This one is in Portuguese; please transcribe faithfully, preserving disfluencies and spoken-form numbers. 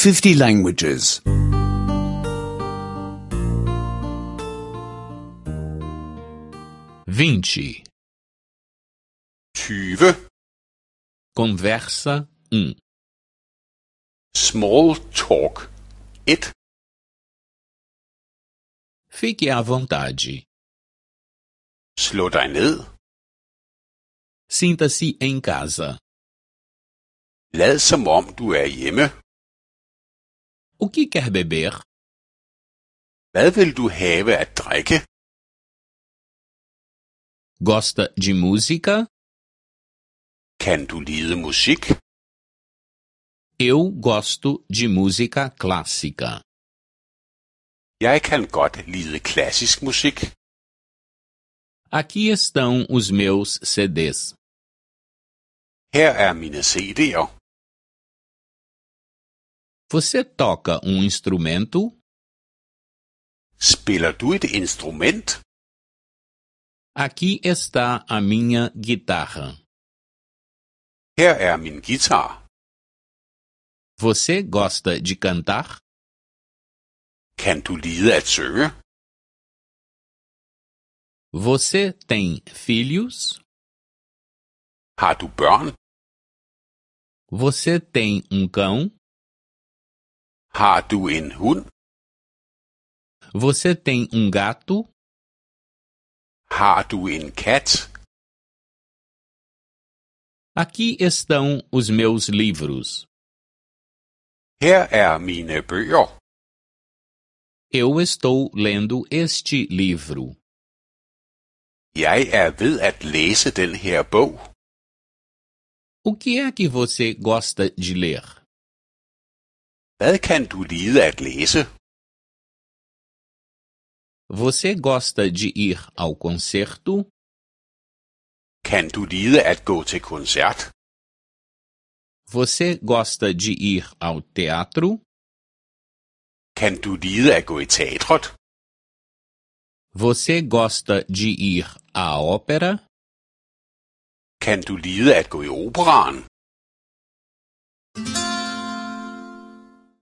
fifty languages. vinte. tyve. Conversa um. Small talk et. Fique à vontade. Slå dig ned. Sinta-se em casa. Lad som om du er hjemme. O que quer beber? Hvad vil du have at drikke? Gosta de música? Kan du lide musik? Eu gosto de música clássica. Jeg kan godt lide klassisk musik. Aqui estão os meus C Ds. Her er mine C D'er. Você toca um instrumento? Spiller du et instrument? Aqui está a minha guitarra. Her er min guitar. Você gosta de cantar? Kan du lide at synge? Você tem filhos? Har du børn? Você tem um cão? Har du en hund? Você tem um gato? Har du en kat? Aqui estão os meus livros. Her er mine bøger. Eu estou lendo este livro. Jeg er ved at læse den her bog. O que é que você gosta de ler? Hvad kan du lide at læse? Você gosta de ir ao concerto? Kan du lide at gå til koncert? Você gosta de ir ao teatro? Kan du lide at gå i teatret? Você gosta de ir à ópera? Kan du lide at gå i operaen?